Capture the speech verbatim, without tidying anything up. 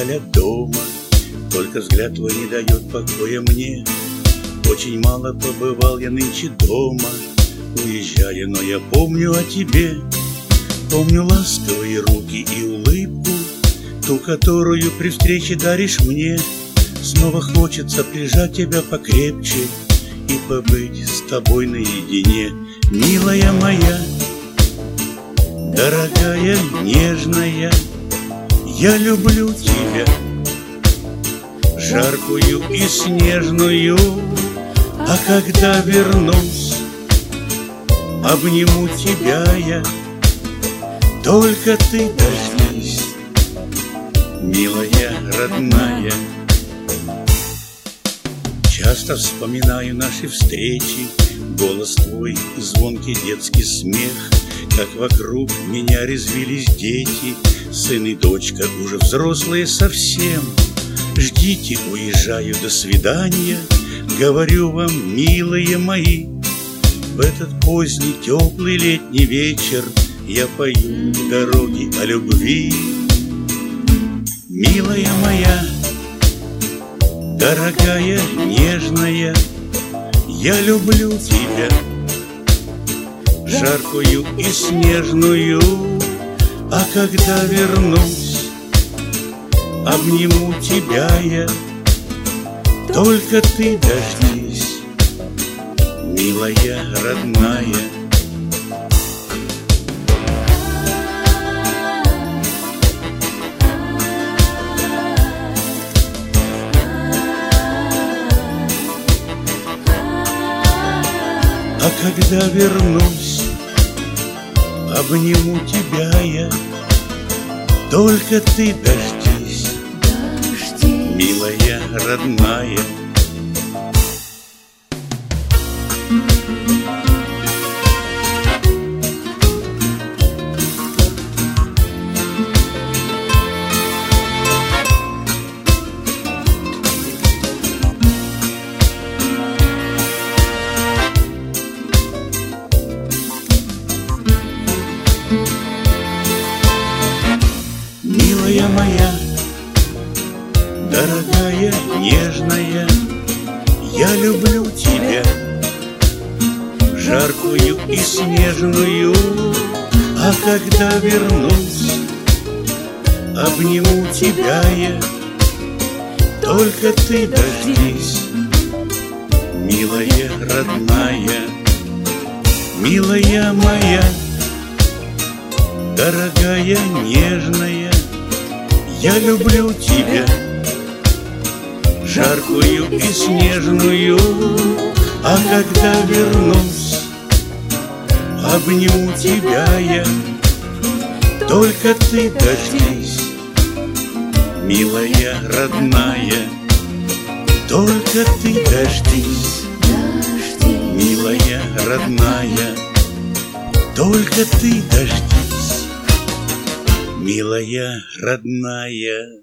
вдаль от дома, только взгляд твой не дает покоя мне. Очень мало побывал я нынче дома, уезжая, но я помню о тебе. Помню ласковые руки и улыбку, ту, которую при встрече даришь мне. Снова хочется прижать тебя покрепче и побыть с тобой наедине. Милая моя, дорогая, нежная, я люблю тебя, жаркую и снежную. А когда вернусь, обниму тебя я, только ты дождись, милая, родная. Часто вспоминаю наши встречи, голос твой и звонкий детский смех, как вокруг меня резвились дети, сын и дочка уже взрослые совсем. Ждите, уезжаю, до свидания, говорю вам, милые мои. В этот поздний теплый летний вечер я пою дороги о любви. Милая моя, дорогая, нежная, я люблю тебя, жаркую и снежную. А когда вернусь, обниму тебя я, только ты дождись, милая, родная. А когда вернусь, обниму тебя я, только ты дождись, дождись, милая, родная. Милая моя, дорогая, нежная, я люблю тебя, жаркую и снежную. А когда вернусь, обниму тебя я, только ты дождись, милая, родная. Милая моя, дорогая, нежная, я люблю тебя, жаркую и снежную. А когда вернусь, обниму тебя я, только ты дождись, милая, родная. Только ты дождись, милая, родная. Только ты дождись, милая, родная.